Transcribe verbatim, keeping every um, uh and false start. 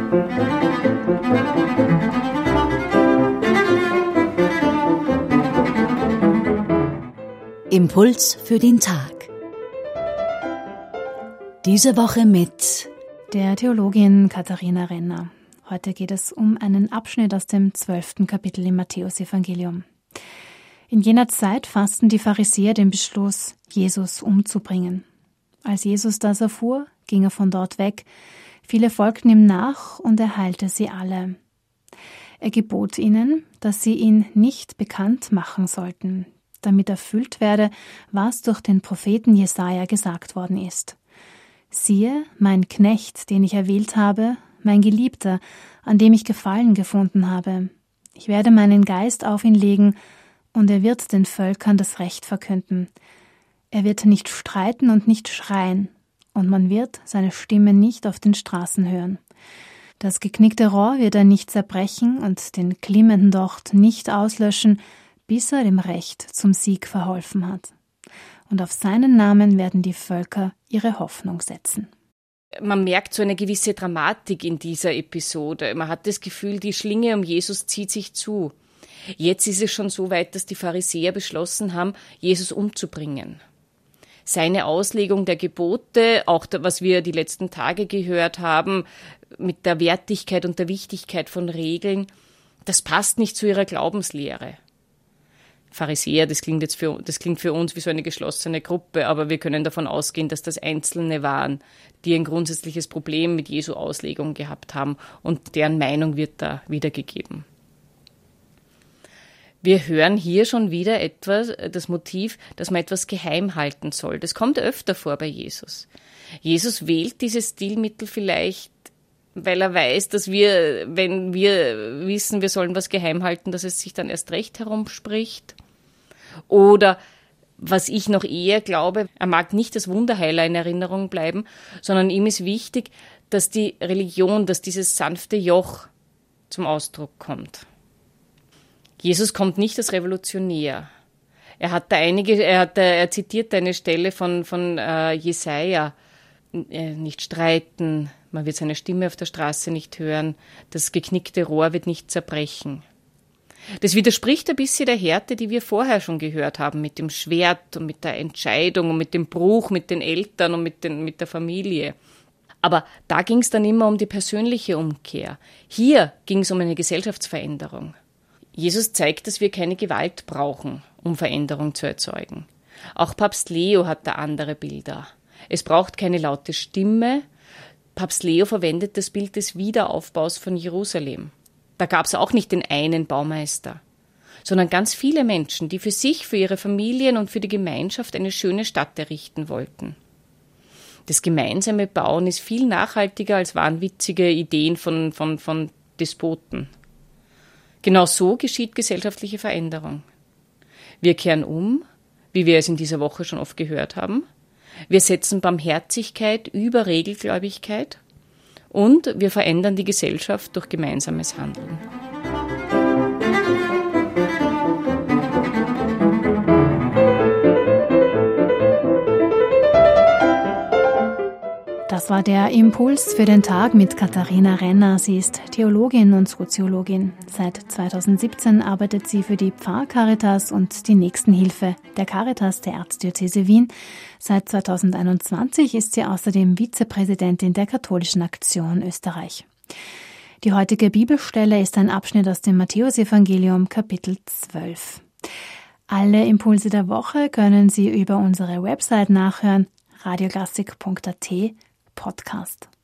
Impuls für den Tag. Diese Woche mit der Theologin Katharina Renner. Heute geht es um einen Abschnitt aus dem zwölften Kapitel im Matthäusevangelium. In jener Zeit fassten die Pharisäer den Beschluss, Jesus umzubringen. Als Jesus das erfuhr, ging er von dort weg. Viele folgten ihm nach und er heilte sie alle. Er gebot ihnen, dass sie ihn nicht bekannt machen sollten, damit erfüllt werde, was durch den Propheten Jesaja gesagt worden ist. Siehe, mein Knecht, den ich erwählt habe, mein Geliebter, an dem ich Gefallen gefunden habe. Ich werde meinen Geist auf ihn legen, und er wird den Völkern das Recht verkünden. Er wird nicht streiten und nicht schreien, und man wird seine Stimme nicht auf den Straßen hören. Das geknickte Rohr wird er nicht zerbrechen und den glimmenden Docht nicht auslöschen, bis er dem Recht zum Sieg verholfen hat. Und auf seinen Namen werden die Völker ihre Hoffnung setzen. Man merkt so eine gewisse Dramatik in dieser Episode. Man hat das Gefühl, die Schlinge um Jesus zieht sich zu. Jetzt ist es schon so weit, dass die Pharisäer beschlossen haben, Jesus umzubringen. Seine Auslegung der Gebote, auch was wir die letzten Tage gehört haben, mit der Wertigkeit und der Wichtigkeit von Regeln, das passt nicht zu ihrer Glaubenslehre. Pharisäer, das klingt jetzt für, das klingt für uns wie so eine geschlossene Gruppe, aber wir können davon ausgehen, dass das Einzelne waren, die ein grundsätzliches Problem mit Jesu Auslegung gehabt haben und deren Meinung wird da wiedergegeben. Wir hören hier schon wieder etwas, das Motiv, dass man etwas geheim halten soll. Das kommt öfter vor bei Jesus. Jesus wählt dieses Stilmittel vielleicht, weil er weiß, dass wir, wenn wir wissen, wir sollen was geheim halten, dass es sich dann erst recht herumspricht. Oder, was ich noch eher glaube, er mag nicht als Wunderheiler in Erinnerung bleiben, sondern ihm ist wichtig, dass die Religion, dass dieses sanfte Joch zum Ausdruck kommt. Jesus kommt nicht als Revolutionär. Er hat da einige, er hat da, er zitiert eine Stelle von, von äh, Jesaja, äh, nicht streiten, man wird seine Stimme auf der Straße nicht hören, das geknickte Rohr wird nicht zerbrechen. Das widerspricht ein bisschen der Härte, die wir vorher schon gehört haben, mit dem Schwert und mit der Entscheidung und mit dem Bruch mit den Eltern und mit, den, mit der Familie. Aber da ging es dann immer um die persönliche Umkehr. Hier ging es um eine Gesellschaftsveränderung. Jesus zeigt, dass wir keine Gewalt brauchen, um Veränderung zu erzeugen. Auch Papst Leo hat da andere Bilder. Es braucht keine laute Stimme. Papst Leo verwendet das Bild des Wiederaufbaus von Jerusalem. Da gab es auch nicht den einen Baumeister, sondern ganz viele Menschen, die für sich, für ihre Familien und für die Gemeinschaft eine schöne Stadt errichten wollten. Das gemeinsame Bauen ist viel nachhaltiger als wahnwitzige Ideen von, von, von Despoten. Genau so geschieht gesellschaftliche Veränderung. Wir kehren um, wie wir es in dieser Woche schon oft gehört haben. Wir setzen Barmherzigkeit über Regelgläubigkeit und wir verändern die Gesellschaft durch gemeinsames Handeln. Das war der Impuls für den Tag mit Katharina Renner. Sie ist Theologin und Soziologin. Seit zweitausendsiebzehn arbeitet sie für die Pfarrcaritas und die Nächstenhilfe der Caritas der Erzdiözese Wien. Seit zweitausendeinundzwanzig ist sie außerdem Vizepräsidentin der Katholischen Aktion Österreich. Die heutige Bibelstelle ist ein Abschnitt aus dem Matthäusevangelium, Kapitel zwölf. Alle Impulse der Woche können Sie über unsere Website nachhören, radioklassik punkt at Podcast.